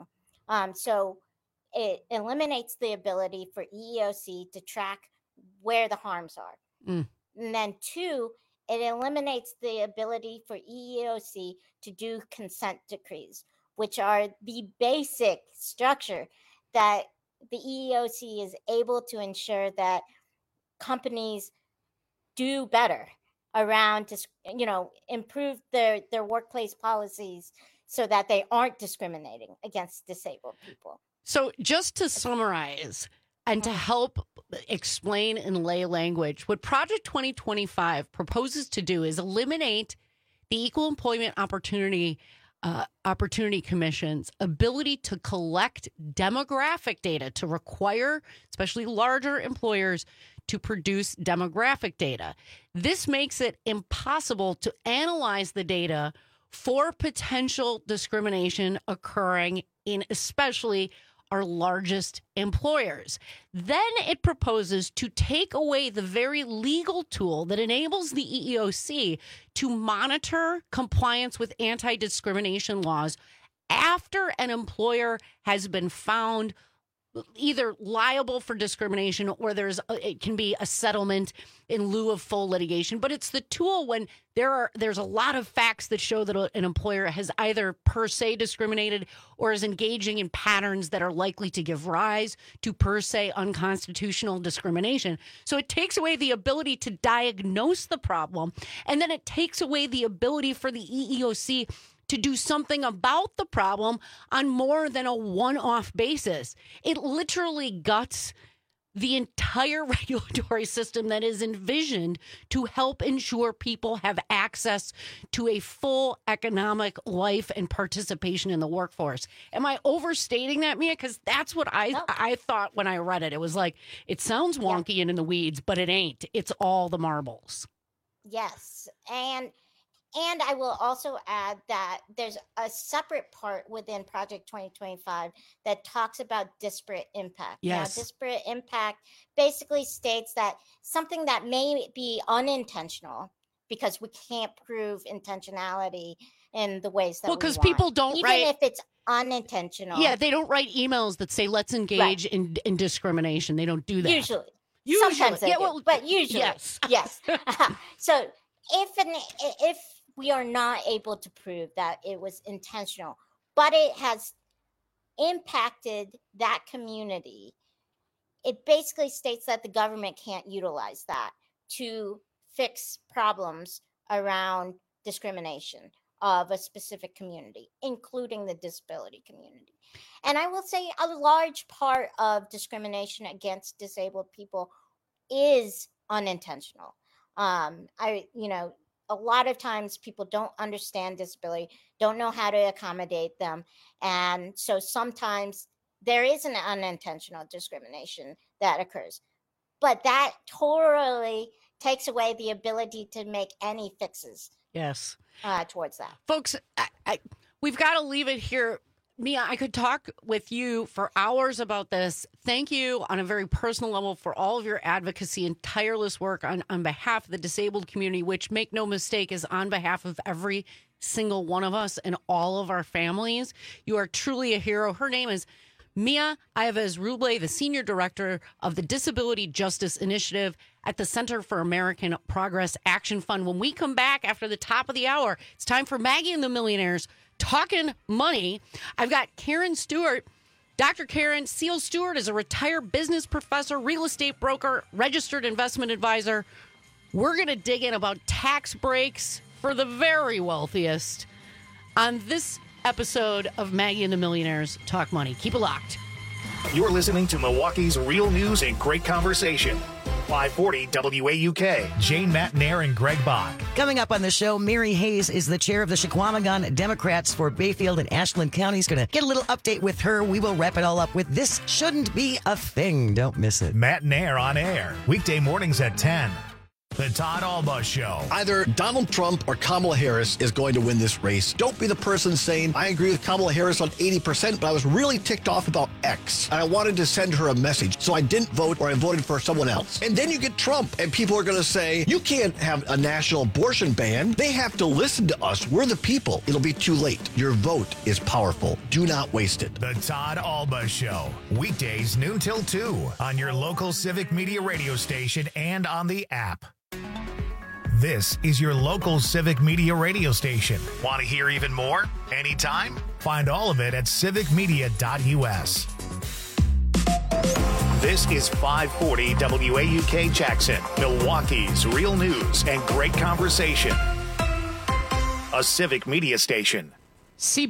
So it eliminates the ability for EEOC to track where the harms are. And then 2, it eliminates the ability for EEOC to do consent decrees, which are the basic structure that the EEOC is able to ensure that companies do better around, improve their workplace policies so that they aren't discriminating against disabled people. So just to summarize and to help explain in lay language, what Project 2025 proposes to do is eliminate the Equal Employment Opportunity Commission's ability to collect demographic data, to require especially larger employers to produce demographic data. This makes it impossible to analyze the data for potential discrimination occurring in especially our largest employers. Then it proposes to take away the very legal tool that enables the EEOC to monitor compliance with anti-discrimination laws after an employer has been found either liable for discrimination or it can be a settlement in lieu of full litigation. But it's the tool when there's a lot of facts that show that an employer has either per se discriminated or is engaging in patterns that are likely to give rise to per se unconstitutional discrimination. So it takes away the ability to diagnose the problem, and then it takes away the ability for the EEOC to do something about the problem on more than a one-off basis. It literally guts the entire regulatory system that is envisioned to help ensure people have access to a full economic life and participation in the workforce. Am I overstating that, Mia? Because that's what I thought when I read it. It was like, it sounds wonky and in the weeds, but it ain't. It's all the marbles. Yes. And I will also add that there's a separate part within Project 2025 that talks about disparate impact. Yes. Now, disparate impact basically states that something that may be unintentional, because we can't prove intentionality in the ways that we want. Well, because people don't write. Even if it's unintentional. Yeah, they don't write emails that say, let's engage in discrimination. They don't do that. Usually. Sometimes they do, but usually. Yes. Yes. So if we are not able to prove that it was intentional, but it has impacted that community, it basically states that the government can't utilize that to fix problems around discrimination of a specific community, including the disability community. And I will say a large part of discrimination against disabled people is unintentional. A lot of times people don't understand disability, don't know how to accommodate them. And so sometimes there is an unintentional discrimination that occurs. But that totally takes away the ability to make any fixes. Yes. Towards that. Folks, we've got to leave it here. Mia, I could talk with you for hours about this. Thank you on a very personal level for all of your advocacy and tireless work on behalf of the disabled community, which, make no mistake, is on behalf of every single one of us and all of our families. You are truly a hero. Her name is Mia Ives-Ruble, the Senior Director of the Disability Justice Initiative at the Center for American Progress Action Fund. When we come back after the top of the hour, it's time for Maggie and the Millionaires Talking Money. I've got Karen Stewart. Dr. Karen Seal Stewart is a retired business professor, real estate broker, registered investment advisor. We're going to dig in about tax breaks for the very wealthiest on this episode of Maggie and the Millionaires Talk Money. Keep it locked. You're listening to Milwaukee's real news and great conversation. 540 WAUK, Jane Matnair and Greg Bach. Coming up on the show, Mary Hayes is the chair of the Chequamegon Democrats for Bayfield and Ashland counties. Going to get a little update with her. We will wrap it all up with This Shouldn't Be a Thing. Don't miss it. Matnair on air, weekday mornings at 10. The Todd Alba Show. Either Donald Trump or Kamala Harris is going to win this race. Don't be the person saying, I agree with Kamala Harris on 80%, but I was really ticked off about X. And I wanted to send her a message, so I didn't vote or I voted for someone else. And then you get Trump, and people are going to say, you can't have a national abortion ban. They have to listen to us. We're the people. It'll be too late. Your vote is powerful. Do not waste it. The Todd Alba Show. Weekdays noon till 2 on your local Civic Media radio station and on the app. This is your local Civic Media radio station. Want to hear even more? Anytime? Find all of it at civicmedia.us. This is 540 WAUK Jackson, Milwaukee's real news and great conversation. A Civic Media station.